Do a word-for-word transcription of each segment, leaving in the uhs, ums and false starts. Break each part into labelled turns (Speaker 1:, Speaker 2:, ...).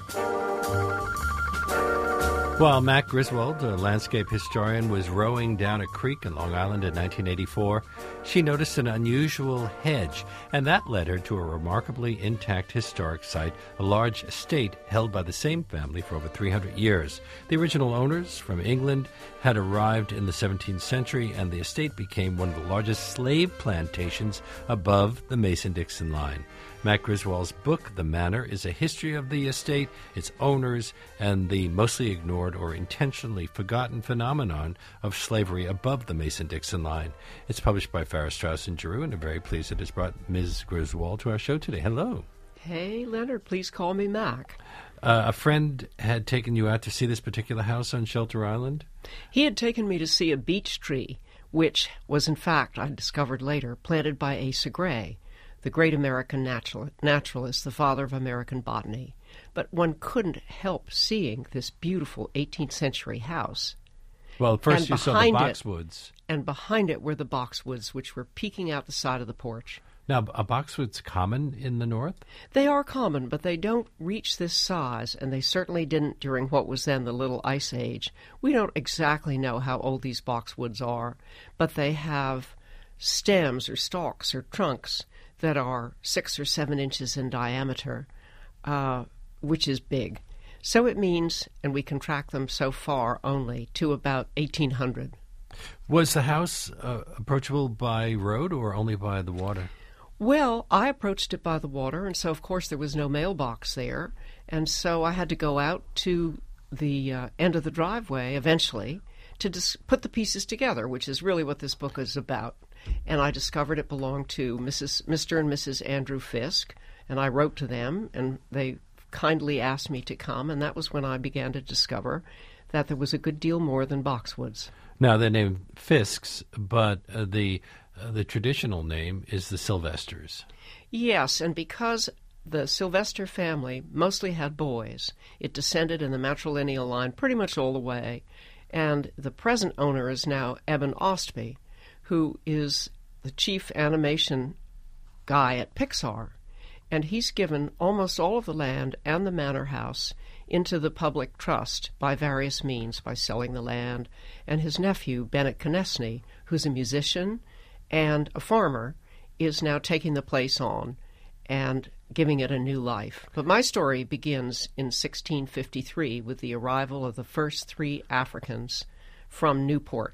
Speaker 1: While Mac Griswold, a landscape historian, was rowing down a creek in Long Island in nineteen eighty-four, she noticed an unusual hedge, and that led her to a remarkably intact historic site, a large estate held by the same family for over three hundred years. The original owners, from England, had arrived in the seventeenth century, and the estate became one of the largest slave plantations above the Mason-Dixon line. Mac Griswold's book, The Manor, is a history of the estate, its owners, and the mostly ignored or intentionally forgotten phenomenon of slavery above the Mason-Dixon line. It's published by Farrar, Straus and Giroux, and I'm very pleased it has brought Miz Griswold to our show today. Hello.
Speaker 2: Hey, Leonard, please call me Mac.
Speaker 1: Uh, a friend had taken you out to see this particular house on Shelter Island?
Speaker 2: He had taken me to see a beech tree, which was, in fact, I discovered later, planted by Asa Gray, the great American natural, naturalist, the father of American botany. But one couldn't help seeing this beautiful eighteenth century house.
Speaker 1: Well, first
Speaker 2: and
Speaker 1: you saw the boxwoods.
Speaker 2: It, and behind it were the boxwoods, which were peeking out the side of the porch.
Speaker 1: Now, are boxwoods common in the north?
Speaker 2: They are common, but they don't reach this size, and they certainly didn't during what was then the Little Ice Age. We don't exactly know how old these boxwoods are, but they have stems or stalks or trunks that are six or seven inches in diameter, uh, which is big. So it means, and we can track them so far only, to about eighteen hundred.
Speaker 1: Was the house uh, approachable by road or only by the water?
Speaker 2: Well, I approached it by the water, and so, of course, there was no mailbox there. And so I had to go out to the uh, end of the driveway, eventually, to dis- put the pieces together, which is really what this book is about. And I discovered it belonged to Missus Mister and Missus Andrew Fisk, and I wrote to them, and they kindly asked me to come, and that was when I began to discover that there was a good deal more than boxwoods.
Speaker 1: Now, they're named Fisks, but uh, the uh, the traditional name is the Sylvesters.
Speaker 2: Yes, and because the Sylvester family mostly had boys, it descended in the matrilineal line pretty much all the way, and the present owner is now Eben Ostby, who is the chief animation guy at Pixar, and he's given almost all of the land and the manor house into the public trust by various means, by selling the land, and his nephew, Bennett Connesney, who's a musician and a farmer, is now taking the place on and giving it a new life. But my story begins in sixteen fifty-three with the arrival of the first three Africans from Newport.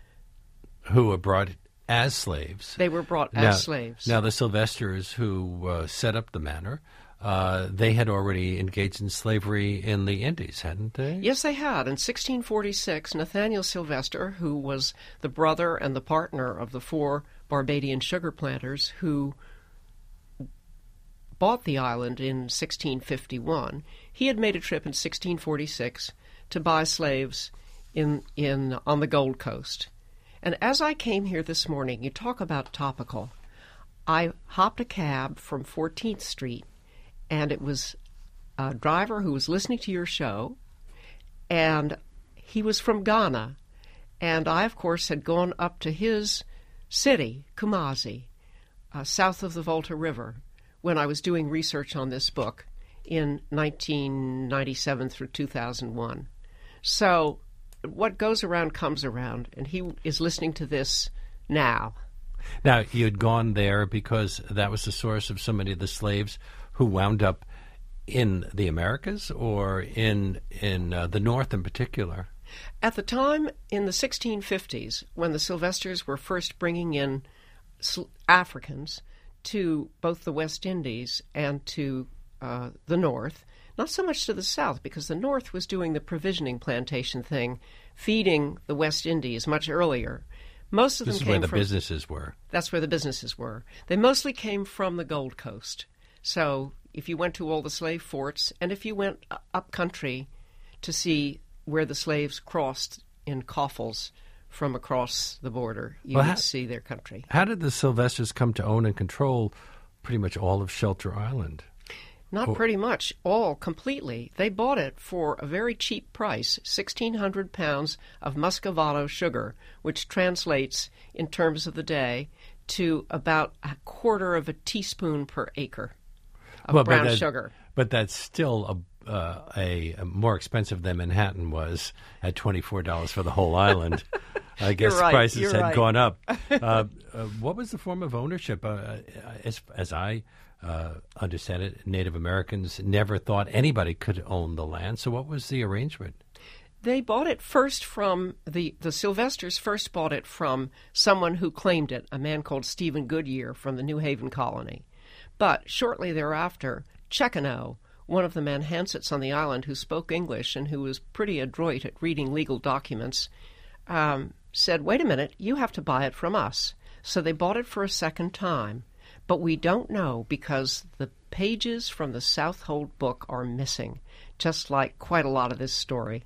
Speaker 1: Who were brought as slaves.
Speaker 2: They were brought as
Speaker 1: now,
Speaker 2: slaves.
Speaker 1: Now, the Sylvesters who uh, set up the manor, uh, they had already engaged in slavery in the Indies, hadn't they?
Speaker 2: Yes, they had. In sixteen forty-six, Nathaniel Sylvester, who was the brother and the partner of the four Barbadian sugar planters who bought the island in sixteen fifty-one, he had made a trip in sixteen forty-six to buy slaves in in on the Gold Coast. And as I came here this morning, you talk about topical, I hopped a cab from fourteenth Street, and it was a driver who was listening to your show, and he was from Ghana. And I, of course, had gone up to his city, Kumasi, uh, south of the Volta River, when I was doing research on this book in nineteen ninety-seven through two thousand one. So what goes around comes around, and he is listening to this now.
Speaker 1: Now, you had gone there because that was the source of so many of the slaves who wound up in the Americas or in in uh, the North in particular?
Speaker 2: At the time, in the sixteen fifties, when the Sylvesters were first bringing in sl- Africans to both the West Indies and to uh, the North, not so much to the South, because the North was doing the provisioning plantation thing, feeding the West Indies much earlier. Most of them
Speaker 1: this is
Speaker 2: came
Speaker 1: where the
Speaker 2: from,
Speaker 1: businesses were.
Speaker 2: That's where the businesses were. They mostly came from the Gold Coast. So if you went to all the slave forts, and if you went up country to see where the slaves crossed in coffles from across the border, you
Speaker 1: well,
Speaker 2: would
Speaker 1: how,
Speaker 2: see their country.
Speaker 1: How did the Sylvesters come to own and control pretty much all of Shelter Island?
Speaker 2: Not
Speaker 1: oh.
Speaker 2: pretty much, all completely. They bought it for a very cheap price, sixteen hundred pounds of Muscovado sugar, which translates, in terms of the day, to about a quarter of a teaspoon per acre of
Speaker 1: well,
Speaker 2: brown
Speaker 1: but that,
Speaker 2: sugar.
Speaker 1: But that's still uh, a, a more expensive than Manhattan was at twenty-four dollars for the whole island. I guess
Speaker 2: You're right,
Speaker 1: prices
Speaker 2: you're
Speaker 1: had
Speaker 2: right.
Speaker 1: gone up. uh, uh, what was the form of ownership? Uh, as, as I uh, understand it, Native Americans never thought anybody could own the land. So what was the arrangement?
Speaker 2: They bought it first from the the Sylvesters. First bought it from someone who claimed it, a man called Stephen Goodyear from the New Haven colony. But shortly thereafter, Chekanoe, one of the Manhansets on the island who spoke English and who was pretty adroit at reading legal documents, um, said, "Wait a minute, you have to buy it from us." So they bought it for a second time. But we don't know because the pages from the Southold book are missing, just like quite a lot of this story.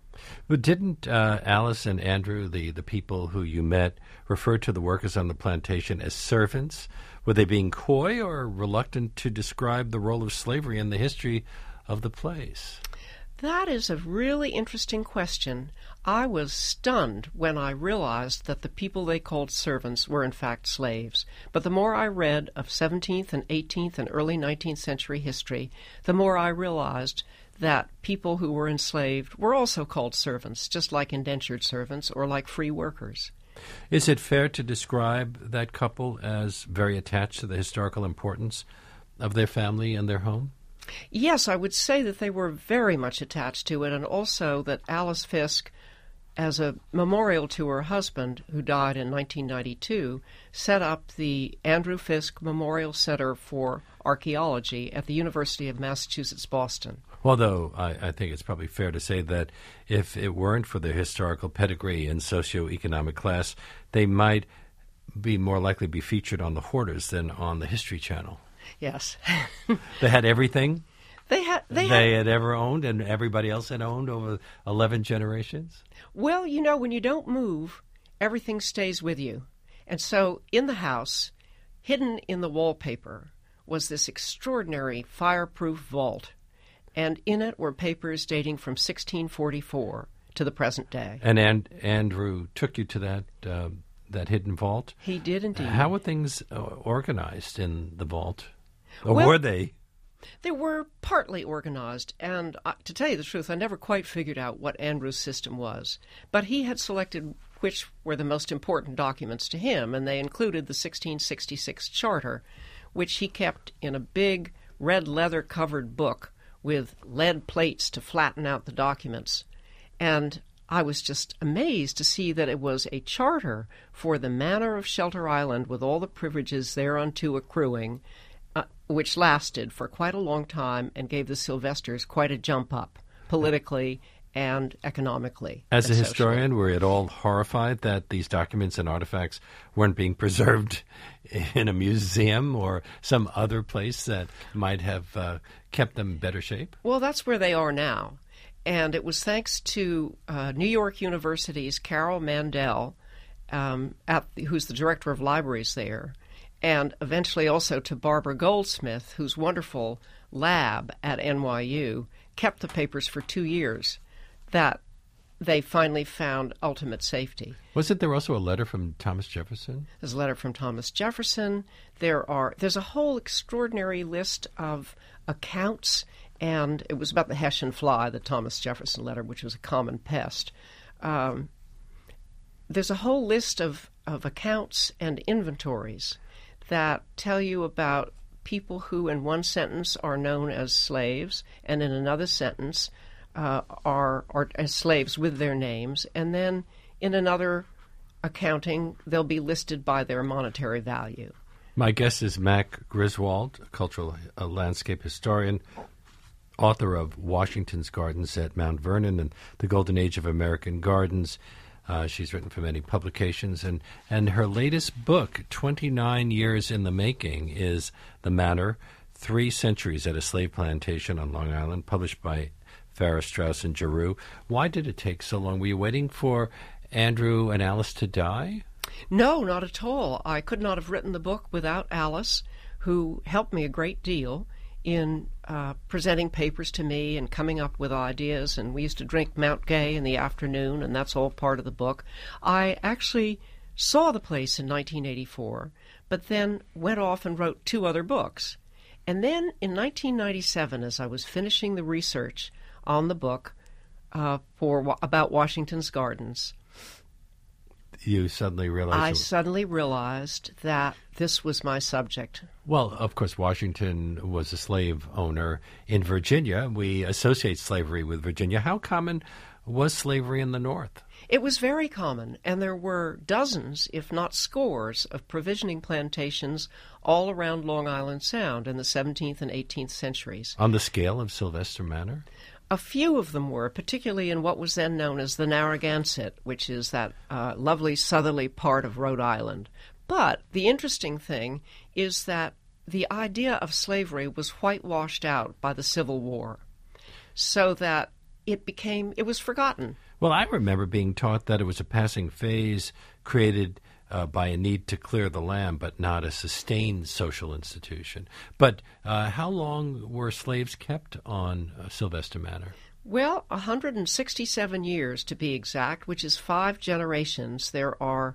Speaker 1: But didn't uh, Alice and Andrew, the, the people who you met, refer to the workers on the plantation as servants? Were they being coy or reluctant to describe the role of slavery in the history of the place?
Speaker 2: That is a really interesting question. I was stunned when I realized that the people they called servants were in fact slaves. But the more I read of seventeenth and eighteenth and early nineteenth century history, the more I realized that people who were enslaved were also called servants, just like indentured servants or like free workers.
Speaker 1: Is it fair to describe that couple as very attached to the historical importance of their family and their home?
Speaker 2: Yes, I would say that they were very much attached to it, and also that Alice Fisk, as a memorial to her husband, who died in nineteen ninety-two, set up the Andrew Fisk Memorial Center for Archaeology at the University of Massachusetts, Boston.
Speaker 1: Although I, I think it's probably fair to say that if it weren't for their historical pedigree and socioeconomic class, they might be more likely to be featured on the Hoarders than on the History Channel.
Speaker 2: Yes.
Speaker 1: They had everything
Speaker 2: They had they,
Speaker 1: they
Speaker 2: had,
Speaker 1: had ever owned and everybody else had owned over eleven generations.
Speaker 2: Well, you know, when you don't move, everything stays with you. And so in the house, hidden in the wallpaper, was this extraordinary fireproof vault. And in it were papers dating from sixteen forty-four to the present day.
Speaker 1: And and Andrew took you to that uh, that hidden vault?
Speaker 2: He did indeed.
Speaker 1: How were things uh, organized in the vault? Or
Speaker 2: Well,
Speaker 1: were they?
Speaker 2: They were partly organized, and uh, to tell you the truth, I never quite figured out what Andrew's system was. But he had selected which were the most important documents to him, and they included the sixteen sixty-six Charter, which he kept in a big red leather-covered book with lead plates to flatten out the documents. And I was just amazed to see that it was a charter for the manor of Shelter Island with all the privileges thereunto accruing, uh, which lasted for quite a long time and gave the Sylvesters quite a jump up politically and economically.
Speaker 1: As a
Speaker 2: and
Speaker 1: historian, were you at all horrified that these documents and artifacts weren't being preserved in a museum or some other place that might have uh, kept them in better shape?
Speaker 2: Well, that's where they are now. And it was thanks to uh, New York University's Carol Mandel, um, at the, who's the director of libraries there, and eventually also to Barbara Goldsmith, whose wonderful lab at N Y U kept the papers for two years, that they finally found ultimate safety.
Speaker 1: Wasn't there also a letter from Thomas Jefferson?
Speaker 2: There's a letter from Thomas Jefferson. There are there's a whole extraordinary list of accounts, and it was about the Hessian fly, the Thomas Jefferson letter, which was a common pest. Um, there's a whole list of, of accounts and inventories that tell you about people who in one sentence are known as slaves and in another sentence uh, are, are as slaves with their names, and then in another accounting they'll be listed by their monetary value.
Speaker 1: My guest is Mac Griswold, a cultural uh, landscape historian, author of Washington's Gardens at Mount Vernon and The Golden Age of American Gardens. Uh, she's written for many publications, and, and her latest book, twenty-nine Years in the Making, is The Manor, Three Centuries at a Slave Plantation on Long Island, published by Farrar, Straus and Giroux. Why did it take so long? Were you waiting for Andrew and Alice to die?
Speaker 2: No, not at all. I could not have written the book without Alice, who helped me a great deal in uh, presenting papers to me and coming up with ideas. And we used to drink Mount Gay in the afternoon, and that's all part of the book. I actually saw the place in nineteen eighty-four, but then went off and wrote two other books. And then in nineteen ninety-seven, as I was finishing the research on the book uh, for about Washington's Gardens,
Speaker 1: you suddenly realized...
Speaker 2: I suddenly realized that this was my subject.
Speaker 1: Well, of course, Washington was a slave owner in Virginia. We associate slavery with Virginia. How common was slavery in the North?
Speaker 2: It was very common, and there were dozens, if not scores, of provisioning plantations all around Long Island Sound in the seventeenth and eighteenth centuries.
Speaker 1: On the scale of Sylvester Manor?
Speaker 2: A few of them were, particularly in what was then known as the Narragansett, which is that uh, lovely southerly part of Rhode Island. But the interesting thing is that the idea of slavery was whitewashed out by the Civil War, so that it became, it was forgotten.
Speaker 1: Well, I remember being taught that it was a passing phase created uh, by a need to clear the land, but not a sustained social institution. But uh, how long were slaves kept on uh, Sylvester Manor?
Speaker 2: Well, one hundred sixty-seven years to be exact, which is five generations. There are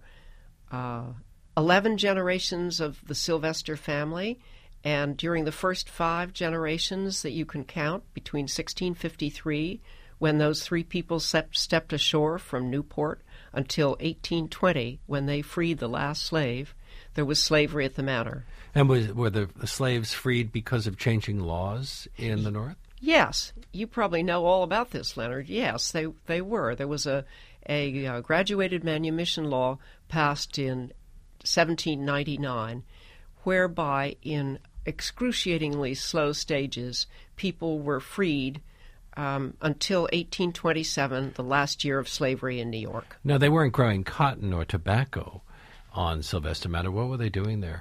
Speaker 2: uh, eleven generations of the Sylvester family, and during the first five generations that you can count, between sixteen fifty-three, when those three people stepped, stepped ashore from Newport, until eighteen twenty, when they freed the last slave, there was slavery at the manor.
Speaker 1: And was, were the slaves freed because of changing laws in the North?
Speaker 2: Yes. You probably know all about this, Leonard. Yes, they they were. There was a, a, a graduated manumission law passed in seventeen ninety-nine, whereby in excruciatingly slow stages, people were freed Um, until eighteen twenty-seven, the last year of slavery in New York.
Speaker 1: Now, they weren't growing cotton or tobacco on Sylvester Manor. What were they doing there?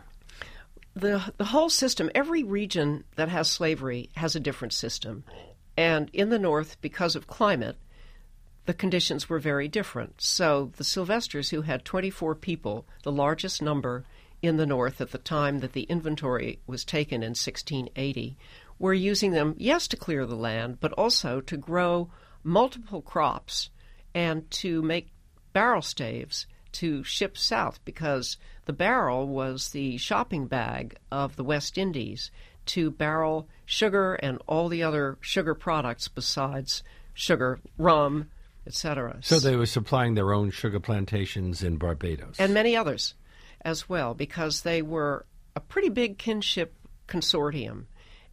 Speaker 2: The the whole system, every region that has slavery has a different system. And in the North, because of climate, the conditions were very different. So the Sylvesters, who had twenty-four people, the largest number in the North at the time that the inventory was taken in sixteen eighty, were using them, yes, to clear the land, but also to grow multiple crops and to make barrel staves to ship south, because the barrel was the shopping bag of the West Indies to barrel sugar and all the other sugar products besides sugar, rum, et cetera.
Speaker 1: So they were supplying their own sugar plantations in Barbados.
Speaker 2: And many others as well, because they were a pretty big kinship consortium.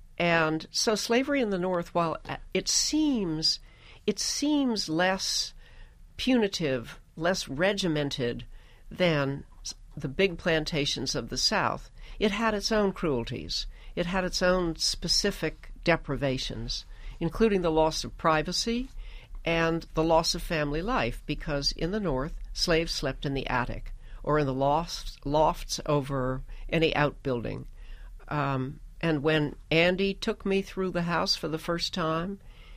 Speaker 2: And so slavery in the North, while it seems it seems less punitive, less regimented than the big plantations of the South, it had its own cruelties. It had its own specific deprivations, including the loss of privacy and the loss of family life, because in the North, slaves slept in the attic or in the lofts, lofts over any outbuilding. Um, and when Andy took me through the house for the first time,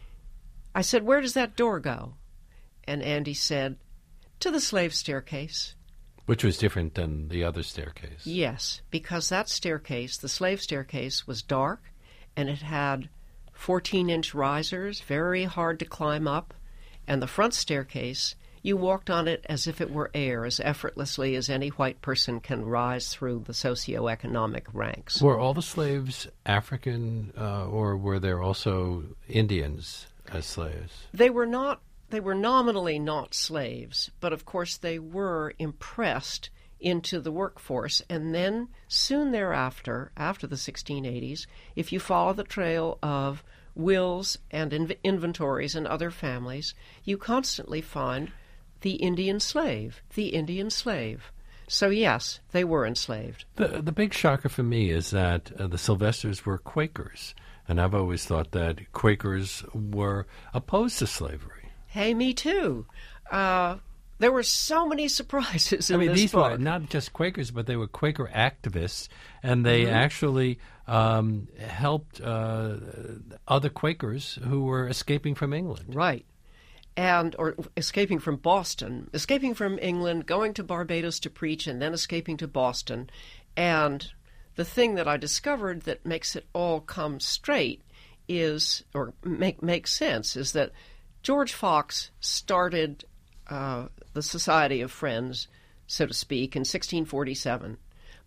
Speaker 2: I said, "Where does that door go?" And Andy said, "To the slave staircase."
Speaker 1: Which was different than the other staircase.
Speaker 2: Yes, because that staircase, the slave staircase, was dark, and it had fourteen-inch risers, very hard to climb up. And the front staircase, you walked on it as if it were air, as effortlessly as any white person can rise through the socioeconomic ranks.
Speaker 1: Were all the slaves African, uh, or were there also Indians as slaves?
Speaker 2: They were not. They were nominally not slaves, but of course they were impressed into the workforce. And then soon thereafter, after the sixteen eighties, if you follow the trail of wills and inv- inventories in other families, you constantly find the Indian slave, the Indian slave. So yes, they were enslaved.
Speaker 1: The, the big shocker for me is that uh, the Sylvesters were Quakers, and I've always thought that Quakers were opposed to slavery.
Speaker 2: Hey, me too. Uh, there were so many surprises in
Speaker 1: I mean,
Speaker 2: this
Speaker 1: these
Speaker 2: book.
Speaker 1: were not just Quakers, but they were Quaker activists, and they
Speaker 2: Mm-hmm.
Speaker 1: actually um, helped uh, other Quakers who were escaping from England.
Speaker 2: Right. And, or escaping from Boston, escaping from England, going to Barbados to preach, and then escaping to Boston. And the thing that I discovered that makes it all come straight is, or make make sense, is that George Fox started uh, the Society of Friends, so to speak, in sixteen forty-seven.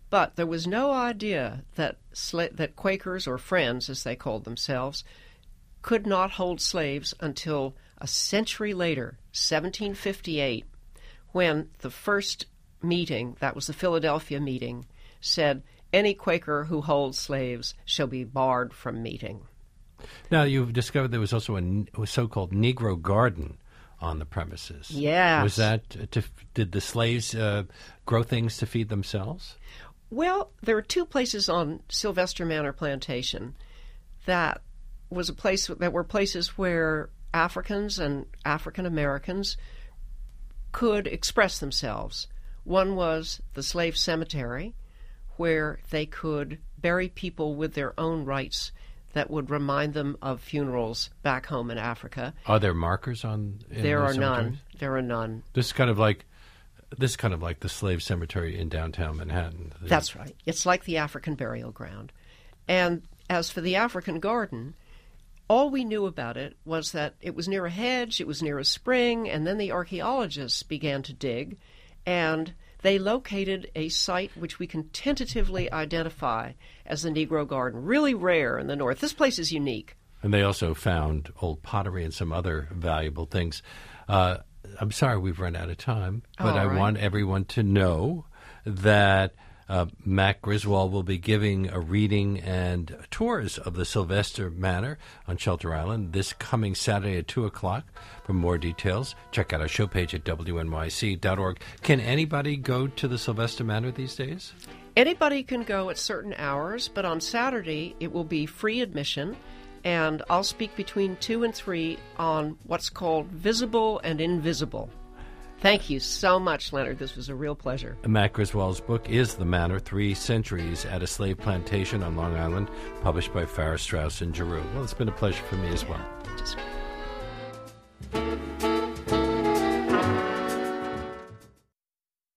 Speaker 2: But there was no idea that sla- that Quakers, or Friends as they called themselves, could not hold slaves until a century later, seventeen fifty-eight, when the first meeting, that was the Philadelphia meeting, said, any Quaker who holds slaves shall be barred from meeting.
Speaker 1: Now, you've discovered there was also a, a so-called Negro garden on the premises.
Speaker 2: Yes.
Speaker 1: Was that, to, did the slaves uh, grow things to feed themselves?
Speaker 2: Well, there are two places on Sylvester Manor Plantation that was a place that were places where Africans and African Americans could express themselves. One was the slave cemetery, where they could bury people with their own rites that would remind them of funerals back home in Africa.
Speaker 1: Are there markers on? In
Speaker 2: there are
Speaker 1: cemeteries?
Speaker 2: none. There are none.
Speaker 1: This is kind of like this is kind of like the slave cemetery in downtown Manhattan.
Speaker 2: That's right. It's like the African burial ground. And as for the African garden, all we knew about it was that it was near a hedge, it was near a spring, and then the archaeologists began to dig, and they located a site which we can tentatively identify as the Negro Garden, really rare in the North. This place is unique.
Speaker 1: And they also found old pottery and some other valuable things. Uh, I'm sorry we've run out of time, but
Speaker 2: All
Speaker 1: I
Speaker 2: right.
Speaker 1: want everyone to know that uh, Mac Griswold will be giving a reading and tours of the Sylvester Manor on Shelter Island this coming Saturday at two o'clock. For more details, check out our show page at W N Y C dot org. Can anybody go to the Sylvester Manor these days?
Speaker 2: Anybody can go at certain hours, but on Saturday it will be free admission, and I'll speak between two and three on what's called visible and invisible. Thank you so much, Leonard. This was a real pleasure.
Speaker 1: Mac Griswold's book is The Manor, Three Centuries at a Slave Plantation on Long Island, published by Farrar, Straus and Giroux. Well, it's been a pleasure for me as well.
Speaker 2: Just